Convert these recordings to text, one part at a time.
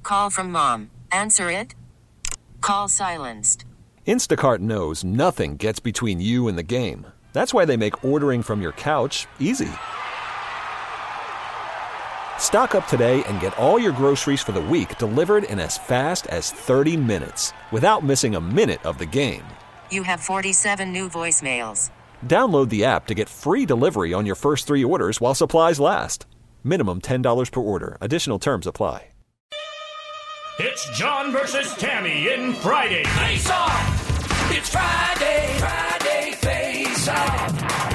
call from mom. Answer it. Call silenced. Instacart knows nothing gets between you and the game. That's why they make ordering from your couch easy. Stock up today and get all your groceries for the week delivered in as fast as 30 minutes without missing a minute of the game. You have 47 new voicemails. Download the app to get free delivery on your first 3 orders while supplies last. Minimum $10 per order. Additional terms apply. It's John versus Tammy in Friday Face Off. It's Friday Face Off.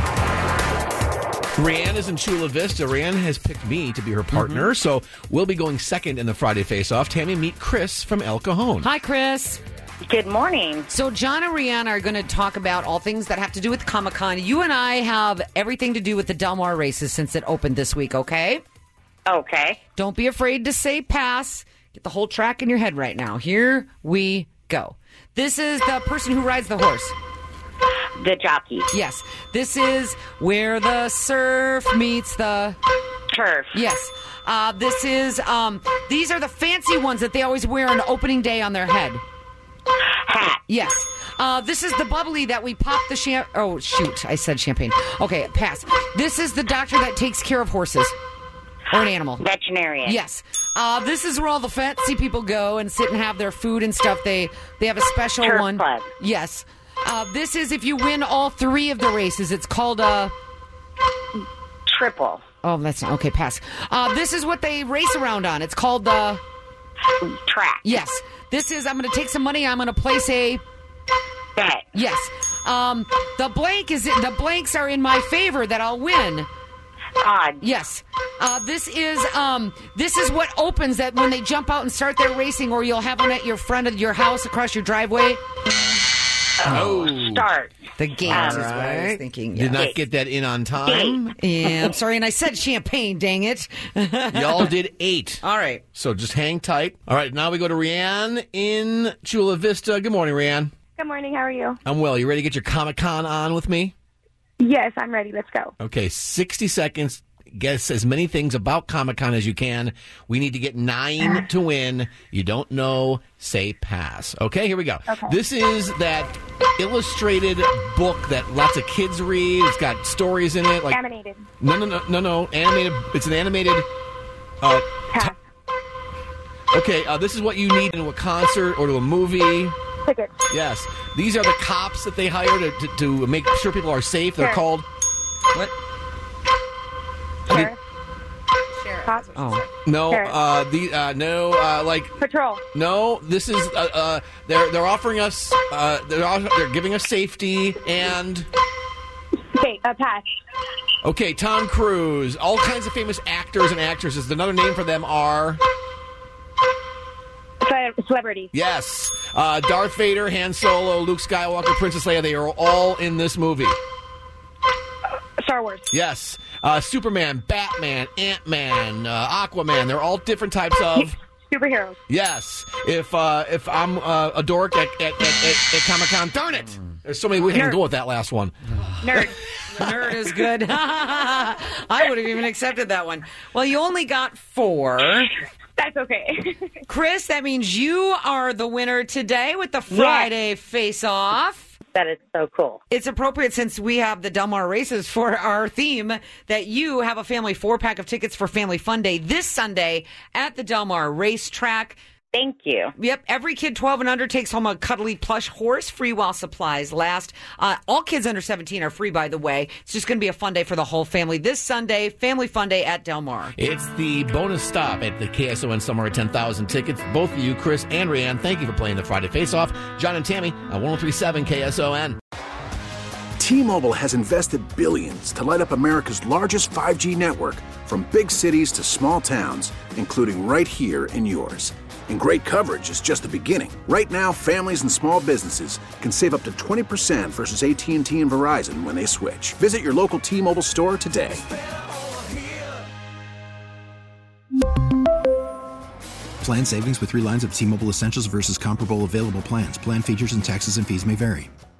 Rianne is in Chula Vista. Rianne has picked me to be her partner, so we'll be going second in the Friday Face Off. Tammy, meet Chris from El Cajon. Hi, Chris. Good morning. So John and Rianne are going to talk about all things that have to do with Comic-Con. You and I have everything to do with the Del Mar races since it opened this week, okay? Okay. Don't be afraid to say pass. Get the whole track in your head right now. Here we go. This is the person who rides the horse. The jockey. Yes. This is where the surf meets the turf. Yes. This is, these are the fancy ones that they always wear on opening day on their head. Hat. Yes. This is the bubbly that we pop the Oh, shoot. I said champagne. Okay, pass. This is the doctor that takes care of horses. Or an animal. Veterinarian. Yes. This is where all the fancy people go and sit and have their food and stuff. They have a special Turf one. Club. Yes. This is if you win all 3 of the races. It's called a... Triple. Oh, that's not... Okay, pass. This is what they race around on. It's called the... Track. Yes. This is... I'm going to take some money. I'm going to place a... Bet. Yes. The blanks are in my favor that I'll win. Odd. Yes. This is what opens that when they jump out and start their racing, or you'll have one at your front of your house across your driveway. Oh. Start. The games is what I was thinking. Yeah. Did not get that in on time. Yeah, I'm sorry, and I said champagne, dang it. Y'all did 8. All right. So just hang tight. All right, now we go to Rianne in Chula Vista. Good morning, Rianne. Good morning. How are you? I'm well. You ready to get your Comic-Con on with me? Yes, I'm ready. Let's go. Okay, 60 seconds. Guess as many things about Comic-Con as you can. We need to get 9 to win. You don't know, say pass. Okay, here we go. Okay. This is that illustrated book that lots of kids read. It's got stories in it. Like Animated. No. Animated. It's an animated... Pass. Okay, this is what you need into a concert or to a movie. Tickets. Yes. These are the cops that they hire to make sure people are safe. They're Sheriff. called... What? Sheriff. Sheriff. Oh. No, Sheriff. like... Patrol. No, this is, they're offering us, they're giving us safety and... Okay, pass. Okay, Tom Cruise, all kinds of famous actors and actresses. Another name for them are... Celebrities. Yes. Darth Vader, Han Solo, Luke Skywalker, Princess Leia, they are all in this movie. Star Wars. Yes. Superman, Batman, Ant-Man, Aquaman, they're all different types of... Superheroes. Yes. If I'm a dork at Comic-Con, darn it! There's so many ways I can go with that last one. Nerd. Nerd is good. I would have even accepted that one. Well, you only got 4. That's okay. Chris, that means you are the winner today with the Friday Face-Off. That is so cool. It's appropriate since we have the Del Mar races for our theme that you have a family 4-pack of tickets for Family Fun Day this Sunday at the Del Mar racetrack. Thank you. Yep. Every kid 12 and under takes home a cuddly plush horse free while supplies last. All kids under 17 are free, by the way. It's just going to be a fun day for the whole family. This Sunday, Family Fun Day at Del Mar. It's the bonus stop at the KSON Summer at 10,000 tickets. Both of you, Chris and Rianne, thank you for playing the Friday Face-Off. John and Tammy on 103.7 KSON. T-Mobile has invested billions to light up America's largest 5G network, from big cities to small towns, including right here in yours. And great coverage is just the beginning. Right now, families and small businesses can save up to 20% versus AT&T and Verizon when they switch. Visit your local T-Mobile store today. Plan savings with 3 lines of T-Mobile Essentials versus comparable available plans. Plan features and taxes and fees may vary.